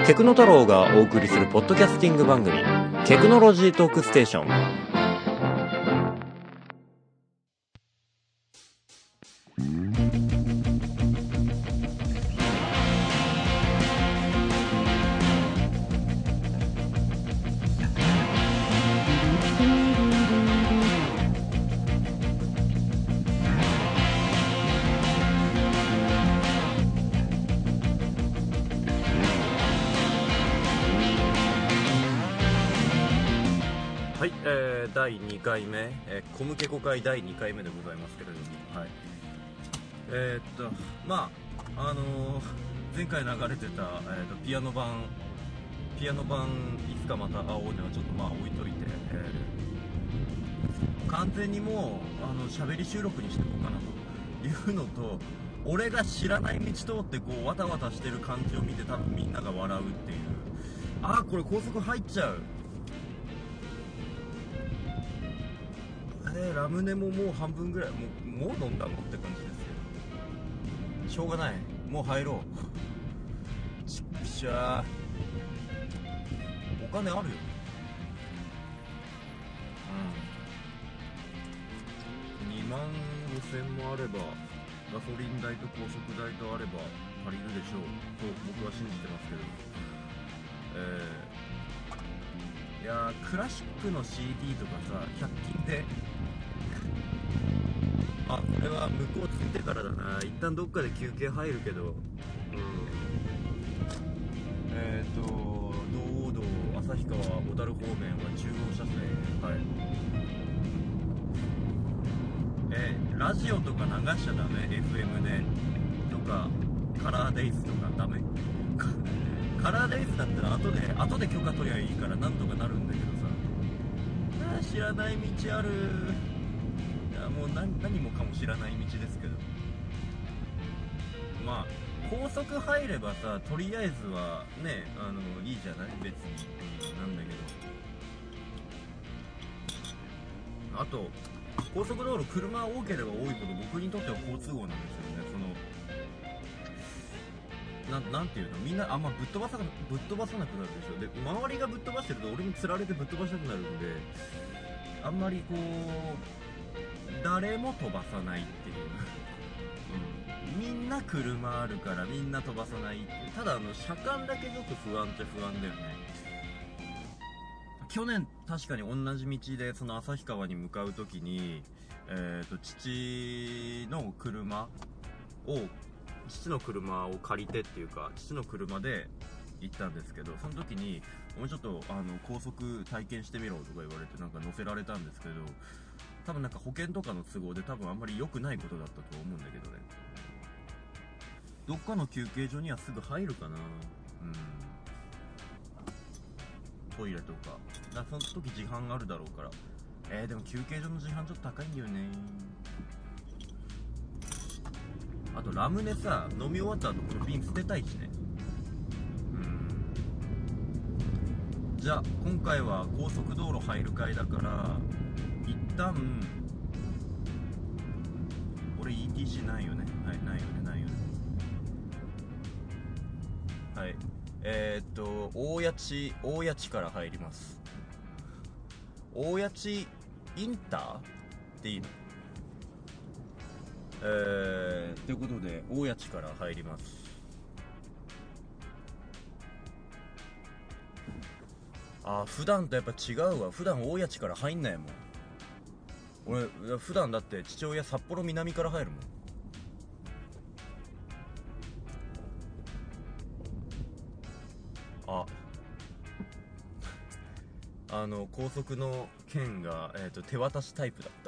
テクノ太郎がお送りするポッドキャスティング番組テクノロジートークステーション。はい、第2回目、コムケコ会第2回目でございますけれども、はい、まあ前回流れてた、ピアノ版いつかまた会おうではちょっとまあ置いといて、完全にもう喋り収録にしていこうかなというのと、俺が知らない道通ってこうわたわたしてる感じを見て多分みんなが笑うっていう、ああこれ高速入っちゃう、ラムネももう半分ぐらいもう飲んだのって感じですけど、しょうがない、もう入ろう。ちっしゃー、お金あるよ。2万5千もあればガソリン代と高速代とあれば足りるでしょうと僕は信じてますけど、いやークラシックの CD とかさ100均でこれは向こう着いてからだな、一旦どっかで休憩入るけど、道道旭川小樽方面は中央車線、はい、ラジオとか流しちゃダメ、 FM でとかカラーデイズとかダメカラーデイズだったら後で許可取りゃいいからなんとかなるんだけどさ、知らない道ある。もう何もかも知らない道ですけど、まあ高速入ればさとりあえずはねいいじゃない別に、なんだけど、あと高速道路車多ければ多いほど僕にとっては好都合なんですよね。なんていうの、みんなあんまぶっ飛ばさなくなるでしょ。で周りがぶっ飛ばしてると俺につられてぶっ飛ばしたくなるんで、あんまりこう誰も飛ばさないっていうみんな車あるからみんな飛ばさないっていう。ただ車間だけちょっと不安っちゃ不安だよね。去年確かに同じ道でその旭川に向かう時に、父の車を借りてっていうか父の車で行ったんですけど、その時にお前ちょっと高速体験してみろとか言われてなんか乗せられたんですけど、多分なんか保険とかの都合で多分あんまり良くないことだったと思うんだけどね。どっかの休憩所にはすぐ入るかな。トイレとかその時自販があるだろうから。でも休憩所の自販ちょっと高いんだよね。あとラムネさ飲み終わった後この瓶捨てたいしね。じゃあ今回は高速道路入る回だから一旦俺 ETC ないよね。はい、ないよねはい。大谷地から入ります。大谷地インターっていいの？ということで大谷地から入ります。普段とやっぱ違うわ。普段大谷地から入んないもん俺。普段だって父親札幌南から入るもん。高速の券が、手渡しタイプだった。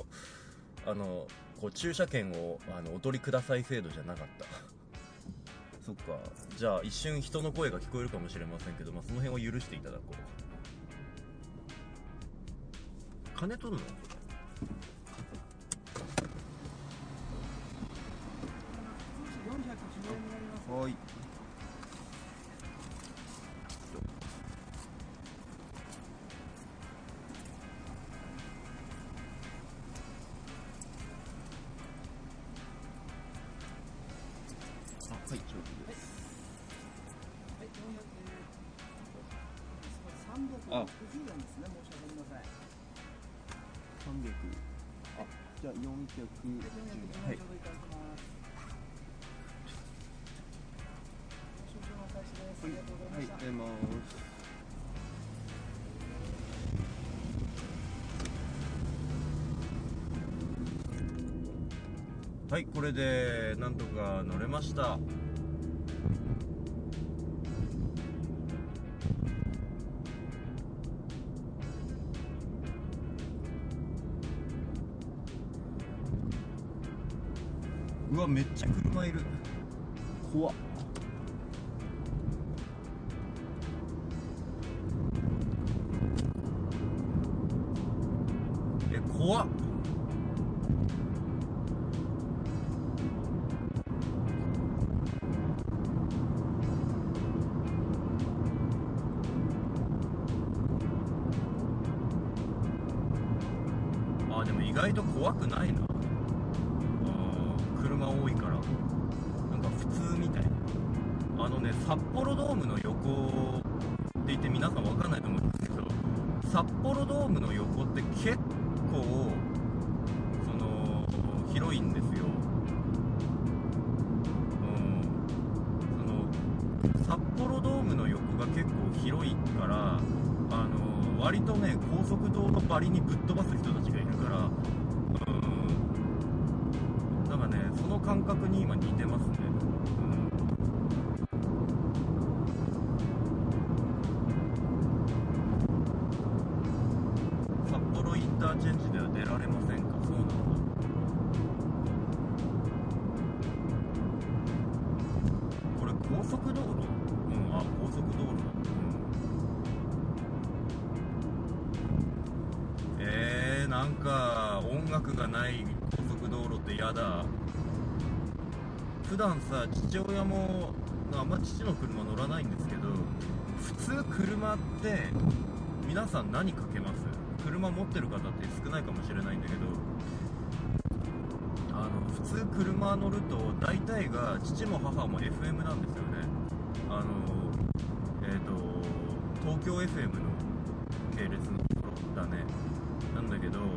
こう駐車券をお取りください制度じゃなかったそっか、じゃあ一瞬人の声が聞こえるかもしれませんけど、その辺を許していただこう。金取るの？はい。はい、ちょうどです。 あ、 50円ですね。申し訳ありません。 300。あ、じゃあ410。はい。はい、ありがとうございます。はい、これでなんとか乗れました。うわ、めっちゃ車いる。怖っ。怖っ。あ、でも意外と怖くないな。車多いからなんか普通みたい。札幌ドームの横って言って皆さん分かんないと思うんですけど、札幌ドームの横って結構広いんですよ。札幌ドームの横が結構広いから、割とね、高速道路ばりにぶっ飛ばす人たちがいるから、なんかね、その感覚に今似てますね。札幌インターチェンジでは出られませんか？そうなんだ。これ高速道路？あ、高速道路だ。なんか音楽がない高速道路ってやだ。普段さ、父親もあんま父の車乗らないんですけど、普通車って皆さん何かけます？車持ってる方って少ないかもしれないんだけど、普通車乗ると大体が父も母も FM なんですよね。東京 FM の系列のところだね。なんだけど、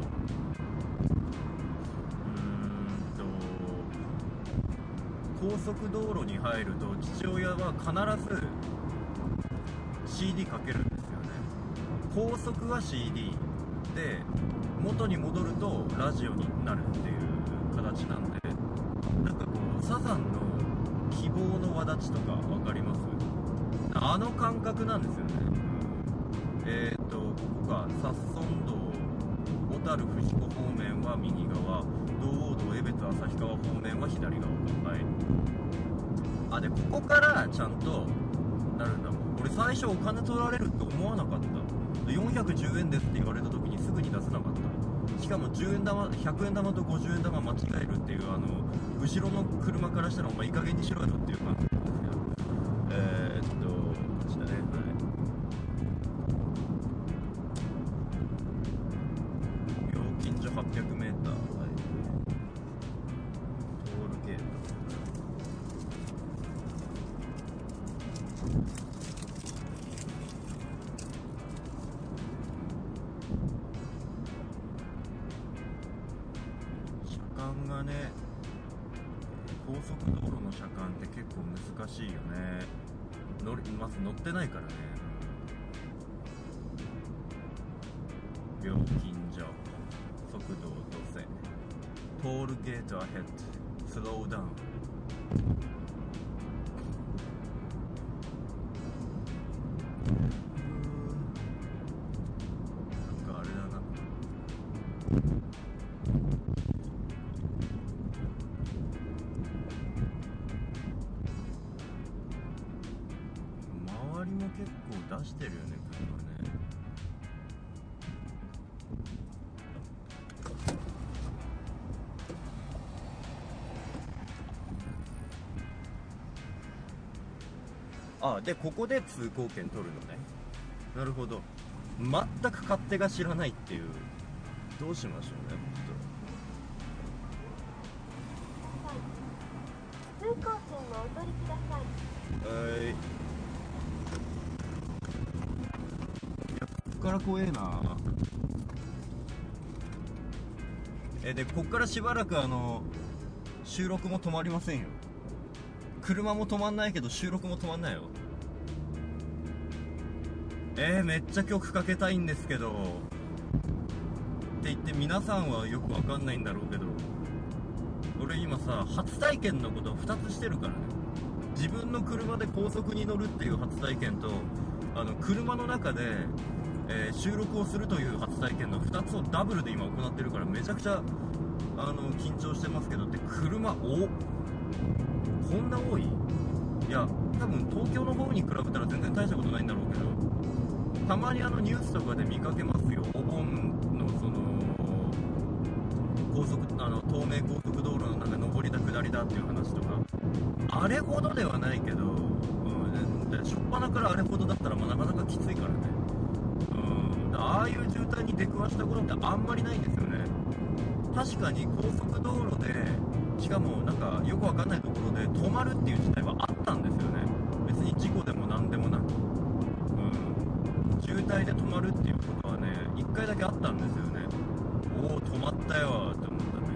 高速道路に入ると父親は必ず CD かけるんですよね。高速は CD で、元に戻るとラジオになるっていう形なんで、なんかこうサザンの希望の輪立ちとか分かります？あの感覚なんですよね。ここが札村道小樽富士子方面は右側、道央道江別旭川方面は左側か。はい。あ、でここからちゃんとなるんだもん。俺最初お金取られるって思わなかった。410円ですって言われた時にすぐに出せなかった。しかも10円玉、100円玉と50円玉間違えるっていう、後ろの車からしたらお前いい加減にしろよっていう感じなんですけど、こちらね。はい。料金所 800m、 はい、トールゲート。車間がね、高速道路の車間って結構難しいよね。まず乗ってないからね。料金所、速度を落とせ、トールゲートアヘッド、スローダウン。なんかあれだな、周りも結構出してるよね、車ね。あ、でここで通行券取るのね。なるほど。全く勝手が知らないっていう。どうしましょうね、 通行券をお取りください。 はい。いや、 から怖えな。でこっからしばらく収録も止まりませんよ。車も止まんないけど収録も止まんないよ。めっちゃ曲かけたいんですけどって言って皆さんはよくわかんないんだろうけど、俺今さ初体験のことを2つしてるからね。自分の車で高速に乗るっていう初体験と車の中で、収録をするという初体験の2つをダブルで今行ってるから、めちゃくちゃ緊張してますけど。で車こんな多い？いや多分東京の方に比べたら全然大したことないんだろうけど、たまにニュースとかで見かけますよ。お盆のその高速東名高速道路のなんか上りだ下りだっていう話とか、あれほどではないけど、初っ端からあれほどだったらなかなかきついからね。ああいう渋滞に出くわしたことってあんまりないんですよね。確かに高速道路で、しかもなんかよくわかんないところで止まるっていう事態はあったんですよね。別に事故でもなんでもなく、渋滞で止まるっていうことはね1回だけあったんですよね。止まったよって思ったんだ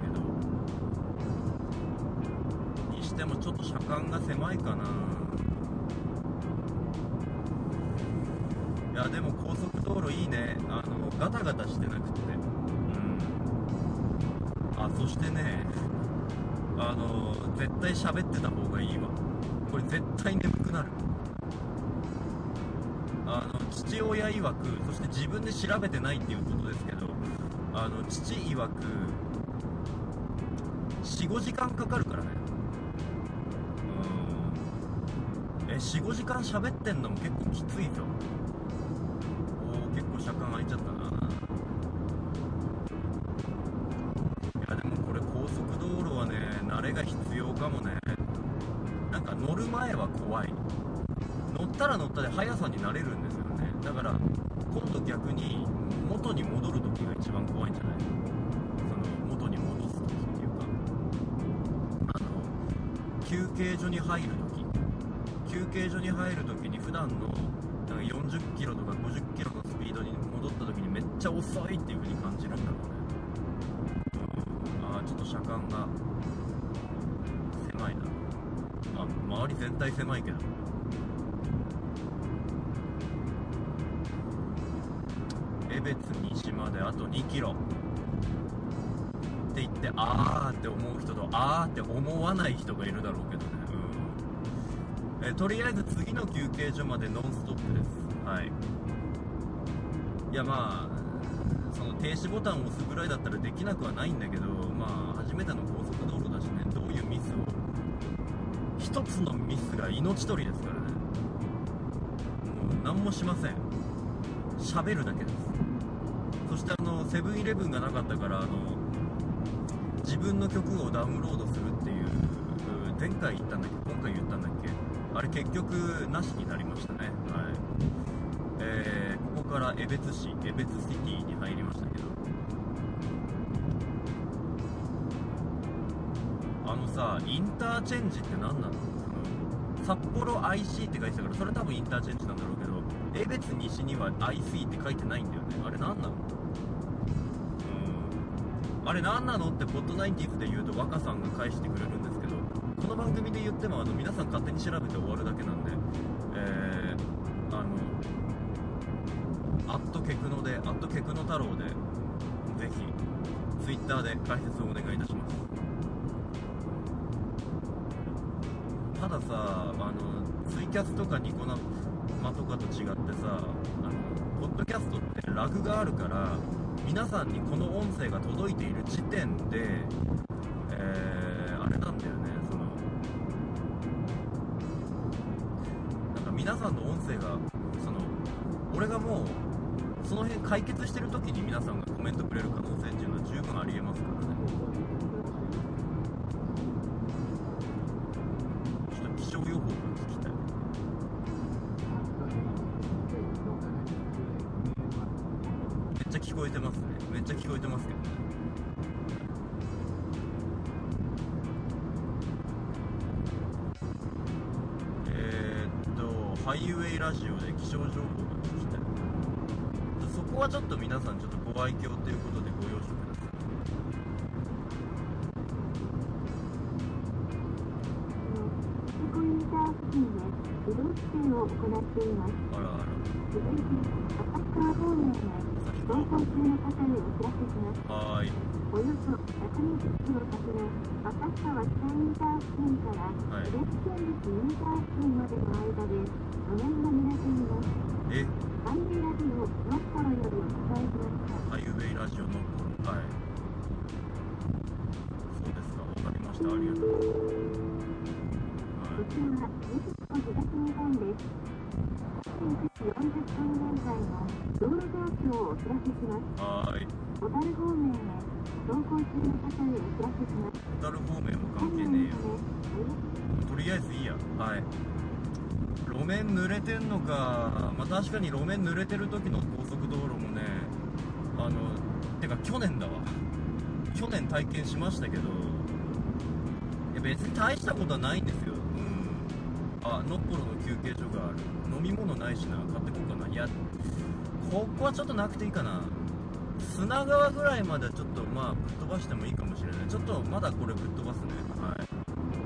けど、にしてもちょっと車間が狭いかな。いやでも高速道路いいね。ガタガタしてなくて、そしてね絶対喋ってた方がいいわ。これ絶対眠くなる。父親曰く、そして自分で調べてないっていうことですけど、父曰く 4,5 時間かかるからね。4,5 時間喋ってんのも結構きついぞ。結構車間空いちゃったな。いやでもこれ高速道路はね慣れが必要かもね。なんか乗る前は怖い。乗ったら乗ったで速さになれるんですよね。だから今度逆に元に戻るときが一番怖いんじゃない？元に戻すときっていうか、休憩所に入るときに普段のなんか40キロとか50キロのスピードに戻ったときにめっちゃ遅いっていう風に感じるんだろうね。ちょっと車間が狭いな。周り全体狭いけど、江別西まであと2キロって言ってって思う人とって思わない人がいるだろうけどね。とりあえず次の休憩所までノンストップです。はい。いやその停止ボタンを押すぐらいだったらできなくはないんだけど、初めての高速道路だしね、どういうミスを、一つのミスが命取りですからね。もう何もしません。喋るだけです。そしてセブンイレブンがなかったから自分の曲をダウンロードするっていう、前回言ったんだっけ、今回言ったんだっけ、あれ結局なしになりましたね。はい。ここから江別シティに入りましたけど、インターチェンジって何なの？札幌 IC って書いてたから、それ多分インターチェンジなんだろうけど、江別西には IC って書いてないんだよね。あれ何なの？あれ何なのってポッドナインティーズで言うと若さんが返してくれるんですけど、この番組で言っても皆さん勝手に調べて終わるだけなんで、ケクノ太郎でぜひツイッターで解説をお願いいたします。たださ、ツイキャスとかニコ生とかと違ってさ、ポッドキャストってラグがあるから、皆さんにこの音声が届いている時点で、あれなんだよね、なんか皆さんの音声が、俺がもうその辺解決してる時に皆さんがコメントくれる可能性っていうのは十分ありえますからね。ちょっと気象予報が聞きたい。めっちゃ聞こえてますね。めっちゃ聞こえてますけどね。ハイウェイラジオで気象情報が聞きたい。そここはちょっと皆さんちょっとご愛嬌ということでご容赦ください。 インター付近で移動規制を行っています。 あらあら。 続いて旭川方面へ走行中の方へお知らせします。 はーい。 およそ120キロ先の旭川北インター付近からはい別県立インター付近までの間で路面が濡れています。 え、 ハイウェイラジオノッポロよりお伝えしました。 ハイウェイラジオのはい。そうですか、わかりました。ありがとう。 こちらは西日本東日本です。午前9時40分現在の道路状況をお知らせします。 はーい。 小樽方面へ走行中の方へお知らせします。 小樽方面も関係ねえよ。とりあえずいいや。はい。路面濡れてんのか。まあ確かに路面濡れてる時の高速道路もね、てか去年だわ。去年体験しましたけど、いや別に大したことはないんですよ。あ、ノッポロの休憩所がある。飲み物ないしな、買ってこうかな。いや、ここはちょっとなくていいかな。砂川ぐらいまではちょっとまあぶっ飛ばしてもいいかもしれない。ちょっとまだこれぶっ飛ばすね。はい。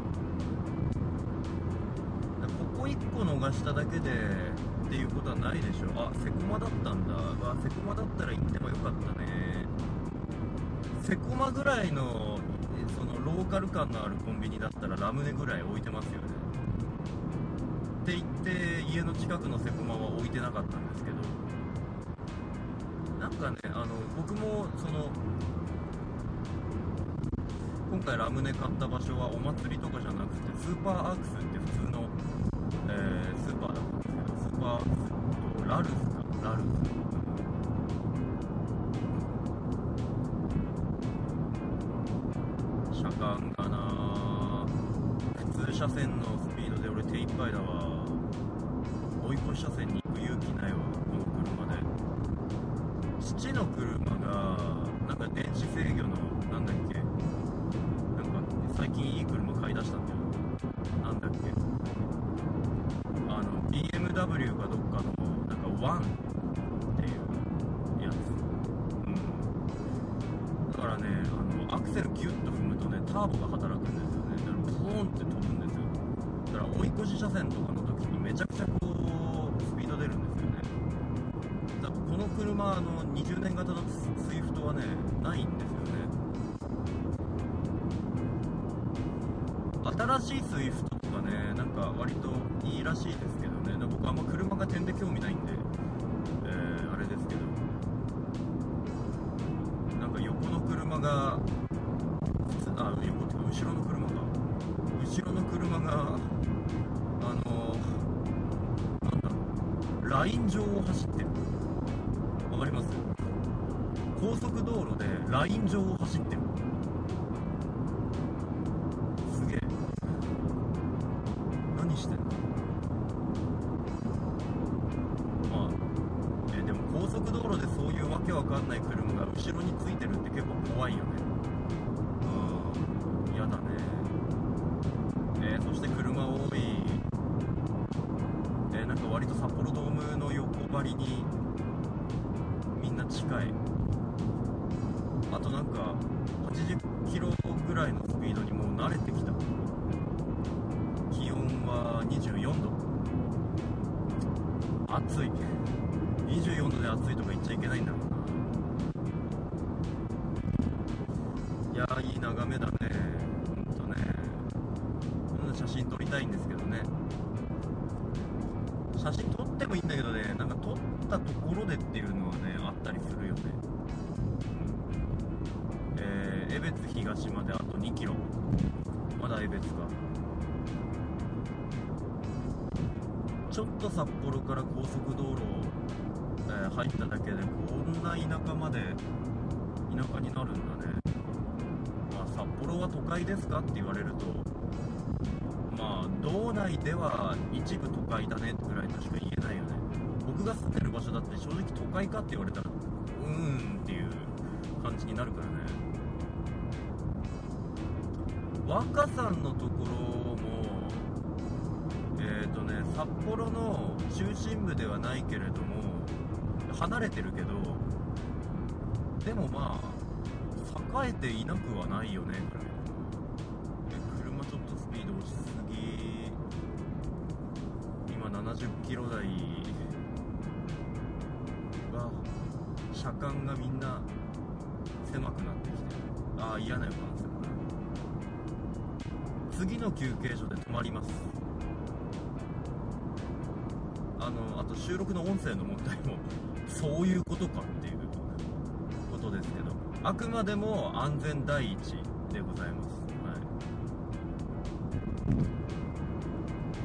ここ1個逃しただけでっていうことはないでしょ。あ、セコマだったんだ。セコマだったら行ってもよかったね。セコマぐらいのそのローカル感のあるコンビニだったらラムネぐらい置いてますよね。って言って家の近くのセコマは置いてなかったんですけど、なんかね、僕もその今回ラムネ買った場所はお祭りとかじゃなくてスーパーアークスって普通の、スーパーだったんですけど、スーパーアークスとラルズか、ラルズ、車間がな普通車線のスピードで俺手一杯だわ。追い越し車線に行く勇気ないわ、この車で。父の車がなんか電子制御のなんだっけ、なんか最近いい車買い出したんだよ。なんだっけ、BMW かどっかのなんかワンっていうやつ。だからね、アクセルギュッと踏むとねターボが働くんですよね。だからポーンって飛ぶんですよ。だから追い越し車線とかの時にめちゃくちゃこうスピード出るんですよね。だからこの車20年型のスイフトはねないんですよね。新しいスイフトとかね、なんか割といいらしいですけどね。僕あんま車が点で興味ないんで、あれですけど、なんか横の車が横っていうか後ろの車がなんだろう、ライン上を走ってる。わかります？高速道路でライン上を走ってる。すげえ。何してんの？まあ、でも高速道路でそういうわけわかんない車が後ろについてるって結構怖いよね。やだね。そして車多い。なんか割と札幌ドームの横張りにみんな近い。あとなんか80キロぐらいのスピードにもう慣れてきた。気温は24度。暑い。24度で暑いとか言っちゃいけないんだろうな。いやー、いい眺めだね。ほんとね。写真撮りたいんですけどね。写真撮ってもいいんだけどね、なんか撮ったところでっていうのはねあったりするよね。江別東まであと2キロ。まだ江別か。ちょっと札幌から高速道路、入っただけでこんな田舎まで田舎になるんだね。まあ札幌は都会ですかって言われると、まあ道内では一部都会だねぐらいとしか言えないよね。僕が住んでる場所だって正直都会かって言われたらっていう感じになるからね。若さんのところも札幌の中心部ではないけれども離れてるけど、でもまあ栄えていなくはないよねぐらい。車ちょっとスピード落ちすぎ。今70キロ台は車間がみんな狭くなってきてる。ああ、嫌な予感するな。次の休憩所で止まります。あと収録の音声の問題もそういうことかっていうことですけど、あくまでも安全第一でございます。はい、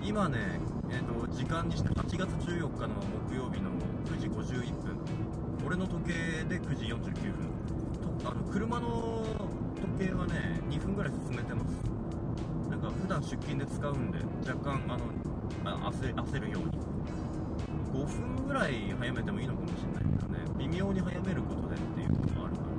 今ね、時間にして8月14日の木曜日の9時51分、俺の時計で9時49分と、車の時計はね2分ぐらい進めてます。なんか普段出勤で使うんで若干焦るように5分ぐらい早めてもいいのかもしれないけどね、微妙に早めることでっていうこともあるから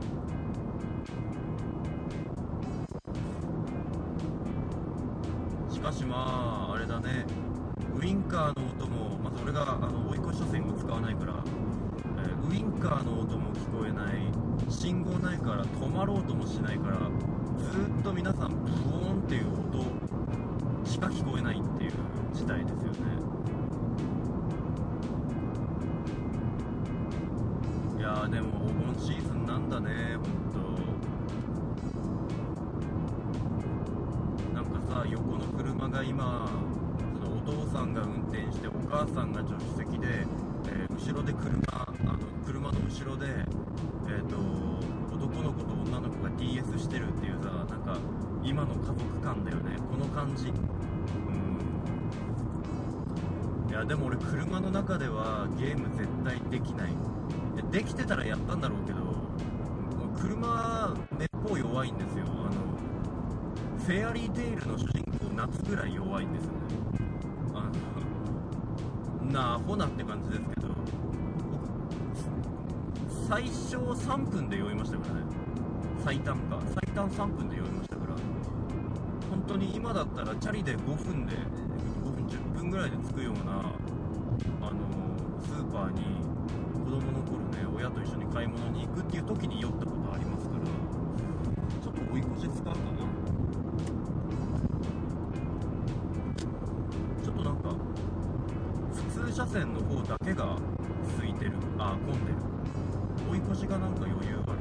。しかしまああれだね、ウインカーの音も、まず俺が追い越し車線を使わないから、ウインカーの音も聞こえない、信号ないから止まろうともしないから、ずーっと皆さんブオーンっていう音しか聞こえないっていう事態ですよね。いやーでもお盆シーズンなんだね、ほんと。なんかさ、横の車が今そのお父さんが運転してお母さんが助手席で、後ろで車の後ろで男の子と女の子が DS してるっていうさ、なんか今の家族感だよね、この感じ。いやでも俺車の中ではゲーム絶対できない。できてたらやったんだろうけど、車めっぽう弱いんですよ。フェアリーテイルの主人公夏ぐらい弱いんですよね。なアホなって感じですけど、僕最小3分で酔いましたからね。最短3分で酔いましたから、本当に今だったらチャリで5分10分ぐらいで着くようなスーパーに子供の頃ね、親と一緒に買い物に行くっていう時に酔ったことありますから、ちょっと追い越し使うかな。ちょっとなんか普通車線の方だけが空いてる、混んでる。追い越しがなんか余裕ある。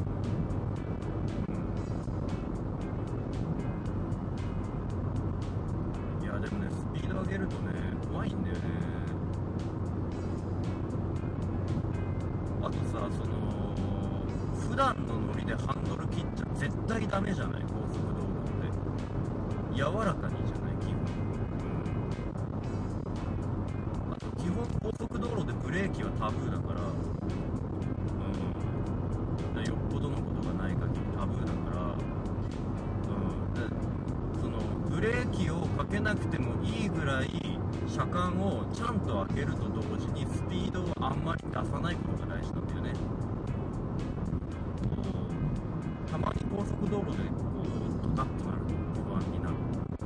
いやでもね、スピード上げるとね怖いんだよね。あとさ、普段の乗りでハンドル切っちゃ絶対ダメじゃない、高速道路って。柔らかにじゃない基本。あと基本高速道路でブレーキはタブーだから、よっぽどのことがない限りタブーだから、でそのブレーキをかけなくてもいいぐらい車間をちゃんと開けると同時にスピードをあんまり出さないことが大事なんだよね。たまに高速道路でこうドタッとなると不安になる。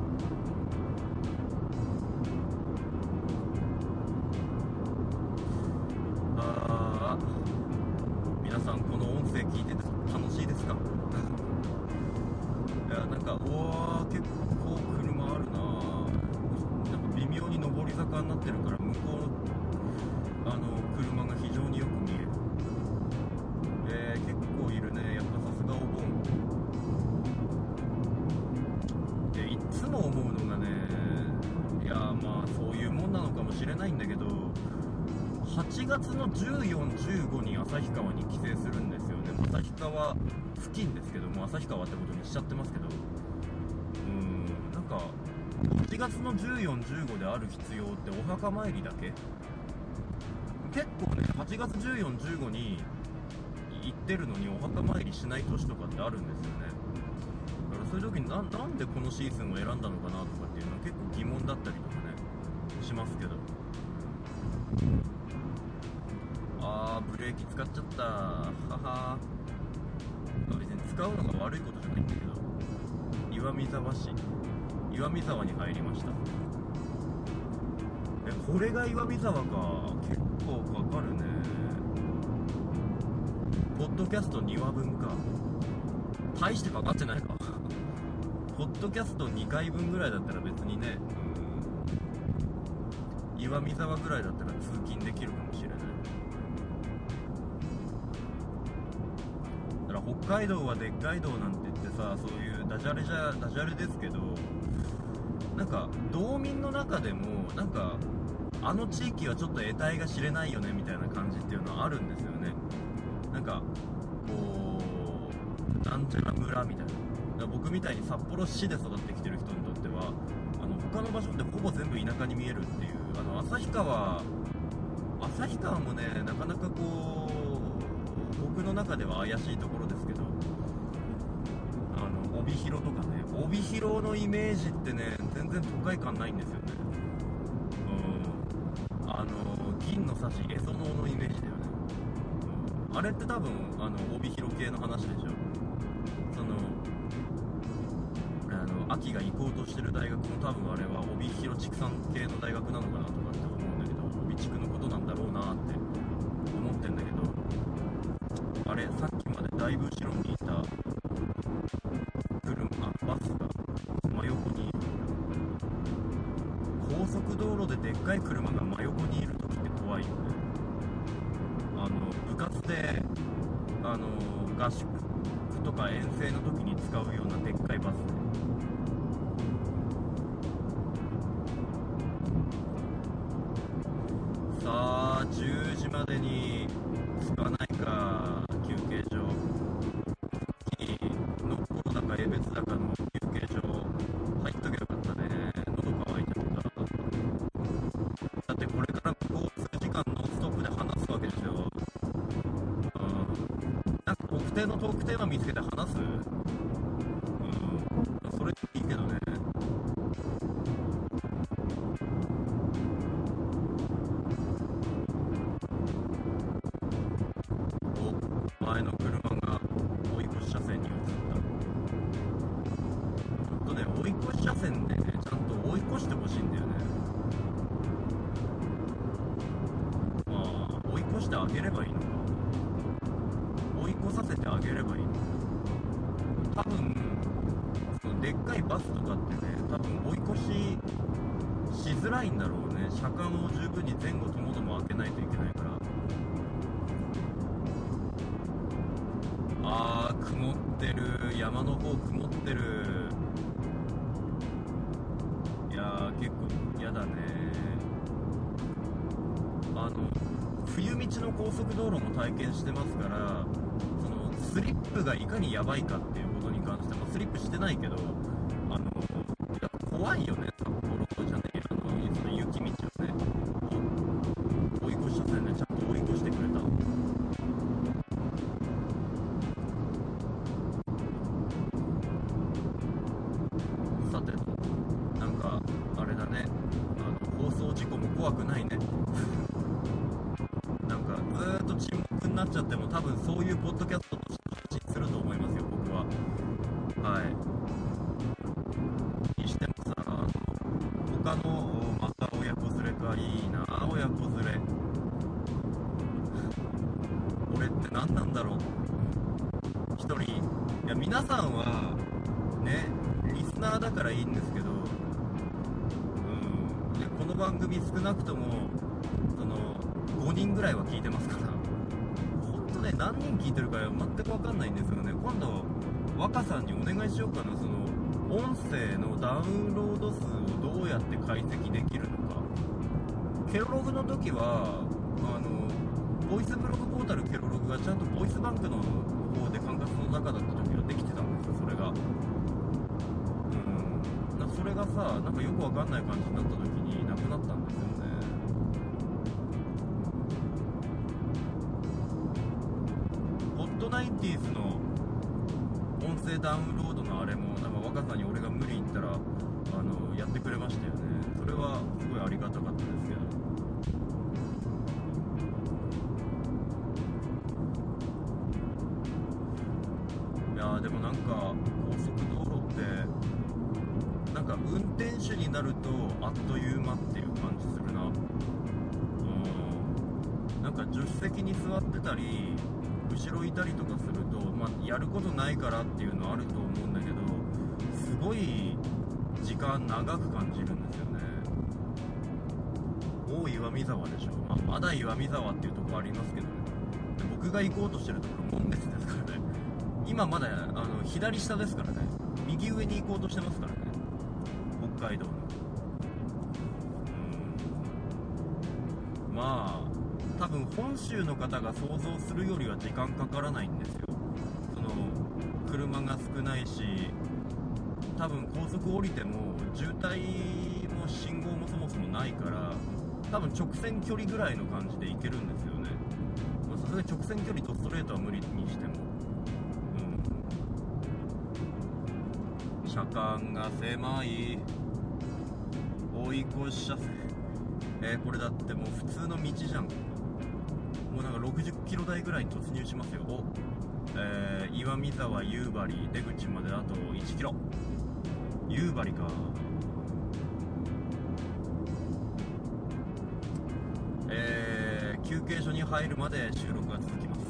皆さんこの音声聞いてて楽しいですか？いやなんか結構車あるな。なんか微妙に上り坂になってるから、向こうの車が非常によく見える。結構いるね、やっぱさすがお盆。いつも思うのがね、いやまあそういうもんなのかもしれないんだけど、8月の14、15に旭川に帰省するんですよね。旭川付近ですけども、旭川ってことにしちゃってますけど、なんか8月の14、15である必要ってお墓参りだけ。結構ね、8月14、15に行ってるのにお墓参りしない年とかってあるんですよね。だからそういう時になんでこのシーズンを選んだのかなとかっていうのは結構疑問だったりとかねしますけど。ブレーキ使っちゃった。はは。別に使うのが悪いことじゃないんだけど、岩見沢に入りました。これが岩見沢か。結構かかるね。 ポッドキャスト2話分か。大してかかってないかポッドキャスト2回分ぐらいだったら別にね、岩見沢ぐらいだったら通勤できるかもしれない。だから北海道はでっかい道なんて言ってさ、そういうダジャレですけど、なんか道民の中でもなんかあの地域はちょっと得体が知れないよねみたいな感じっていうのはあるんですよね。なんかこうなんちゃら村みたいな。だから僕みたいに札幌市で育ってきてる人にとっては他の場所ってほぼ全部田舎に見えるっていう。旭川もね、なかなかこう僕の中では怪しいところですけど、帯広とかね、帯広のイメージってね、全然都会感ないんですよね。銀の刺しエゾノのイメージだよね。あれって多分帯広系の話でしょ。秋が行こうとしてる大学も多分あれは帯広畜産系の大学なのかなとかって思うんだけど、帯地区のことなんだろうなって思ってんだけど、あれさっきまでだいぶ後ろにいたバスが真横にいる。高速道路ででっかい車が真横にいる時って怖いよね。部活で合宿とか遠征の時に使うようなでっかいバスで、さあ10時までに着かないか。休憩所のっぽろだか江別だかの休憩所入っとけばよかったね。喉乾いちゃった。だってこれからこう数時間ノンストップで話すわけでしょ。なんか特定のトークテーマ見つけて話す。それいいけどね。前の車が追い越し車線に移った。追い越し車線でね、ちゃんと追い越してほしいんだよね。追い越してあげればいいのか。追い越させてあげればいいのか。多分そのでっかいバスとかってね、多分追い越しづらいんだろうね。車間を十分に前後ともども開けないといけないから。曇ってる。山の方曇ってる。いやー結構嫌だね。冬道の高速道路も体験してますから、そのスリップがいかにやばいかっていうことに関しても、スリップしてないけど、やっぱ怖いよね。札幌じゃねえ、その雪道をね、追い越し車線でちゃんと追い越してくれた。さて、なんかあれだね、放送事故も怖くないねなんかずーっと沈黙になっちゃっても、多分そういうポッドキャストとして発信すると思いますよ、僕は。はい。にしてもさ、他のまた親子連れか。いいな親子連れ。俺って何なんだろう。一人、いや皆さんはね、リスナーだからいいんですけど、でこの番組少なくとも5人ぐらいは聞いてますから、ほんとね、何人聞いてるか全く分かんないんですよね。今度若さんにお願いしようかな。その音声のダウンロード数をどうやって解析できるのか。ケロログの時はボイスブログポータルケロログがちゃんとボイスバンクの方で管轄の中だった時はできてたんですよ、それが。それがさ、なんかよくわかんない感じになった時になくなったんですよね。ホットナインティーズの音声ダウンロードのあれも、なんか若さに俺が無理言ったらやってくれましたよね。それはすごいありがたかったですけど。いやーでもなんか高速道路ってなんか運転手になるとあっという間っていう感じするな。なんか助手席に座ってたり後ろいたりとかすると、まあ、やることないからっていうのはあると思うんだけど、すごい時間長く感じるんですよね。大岩見沢でしょ、まあ、まだ岩見沢っていうところありますけどね。で僕が行こうとしてるところ門別ですからね。今まだ左下ですからね。右上に行こうとしてますからね、北海道の。まあ多分本州の方が想像するよりは時間かからないんですよ。その車が少ないし、多分高速降りても渋滞も信号もそもそもないから、多分直線距離ぐらいの感じで行けるんですよね。さすがに直線距離とストレートは無理にしても、車間が狭い。追い越し車線、これだってもう普通の道じゃん。もうなんか60キロ台ぐらいに突入しますよ。岩見沢夕張出口まであと1キロ。夕張か。休憩所に入るまで収録が続きます。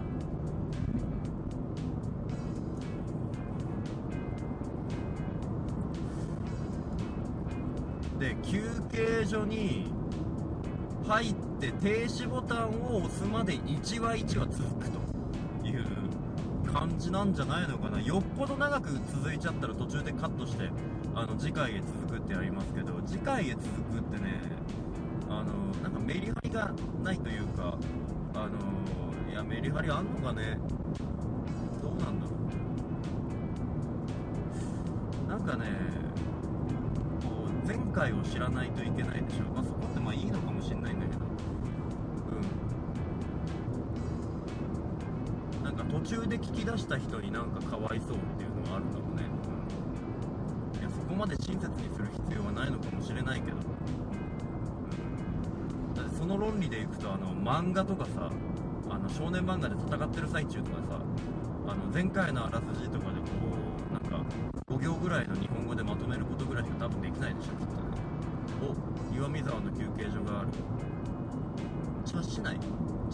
で、休憩所に入って停止ボタンを押すまで1話1話続くという感じなんじゃないのかな。よっぽど長く続いちゃったら途中でカットして次回へ続くってやりますけど、次回へ続くってね、なんかメリハリがないというか、いやメリハリあんのかね、どうなんだろう。なんかね、こう前回を知らないといけないでしょ。まあそこってまあいいのかもしれないんだけど、なんか途中で聞き出した人になんかかわいそうっていうのはあるかもね。いやそこまで親切にする必要はないのかもしれないけど、だってその論理でいくと漫画とかさ、少年漫画で戦ってる最中とかさ、前回のあらすじとかでこうなんか5行ぐらいの日本語でまとめることぐらいしか多分できないでしょ、きっとね。お、岩見沢の休憩所がある。茶市内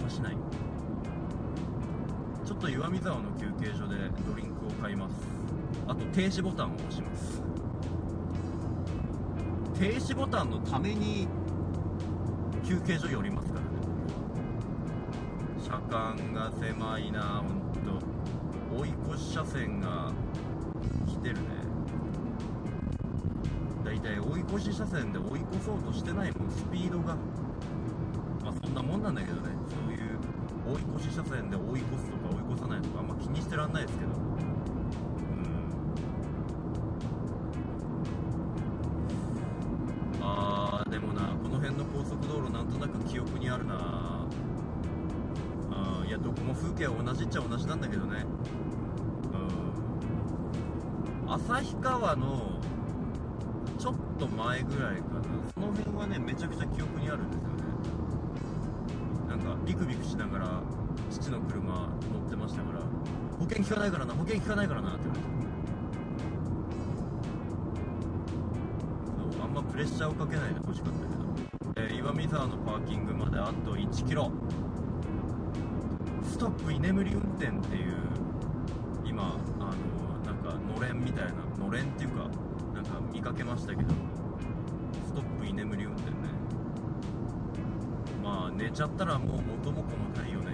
ちょっと岩見沢の休憩所でドリンクを買います。あと停止ボタンを押します。停止ボタンのために休憩所寄りますからね。車間が狭いな、ほんと。追い越し車線が来てるね。だいたい追い越し車線で追い越そうとしてないもん、スピードが。まあそんなもんなんだけどね。そういう追い越し車線で追い越すとか追い越さないとかあんま気にしてらんないですけど、でもな、この辺の高速道路なんとなく記憶にあるな。いやどこも風景は同じっちゃ同じなんだけどね。旭川のちょっと前ぐらいかな、その辺はねめちゃくちゃ記憶にあるんですよね。なんかビクビクしながら父の車乗ってましたから、保険効かないからなって言われて、そうあんまプレッシャーをかけないでほしかったけど、岩見沢のパーキングまであと1キロ。ストップ居眠り運転っていう今なんかのれんみたいな、のれんっていうかなんか見かけましたけど、ストップ居眠り運転ね。まあ寝ちゃったらもう元も子もないよね。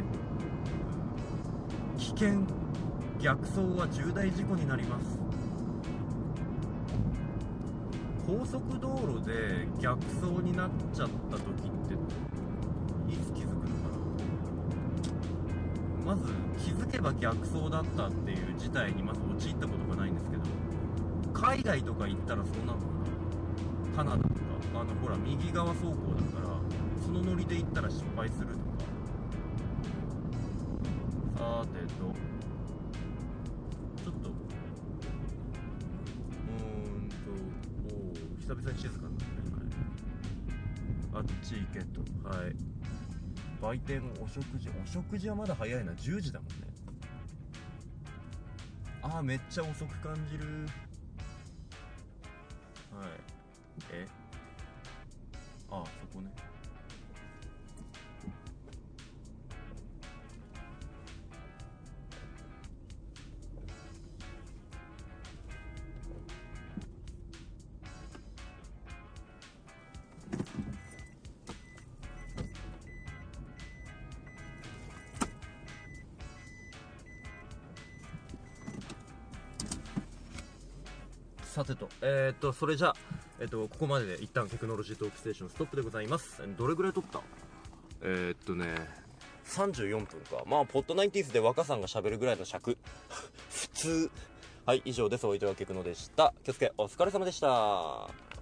危険、逆走は重大事故になります。高速道路で逆走になっちゃった時っていつ気づくのかな。まず気づけば逆走だったっていう事態にまず陥ったことがないんですけど、海外とか行ったらそうなのかな。カナダとかほら右側走行だからそのノリで行ったら失敗するとか。さてとちょっと久々に静かになってね、はい、あっち行けと。はい、売店お食事はまだ早いな、10時だもんね。めっちゃ遅く感じる。はい、そこね。 さてとそれじゃあここまでで一旦テクノロジートークステーションストップでございます。どれぐらい撮った34分か。まあポッドナインティーズで若さんが喋るぐらいの尺普通。はい、以上です。おいてはテクノでした。気をつけ、お疲れ様でした。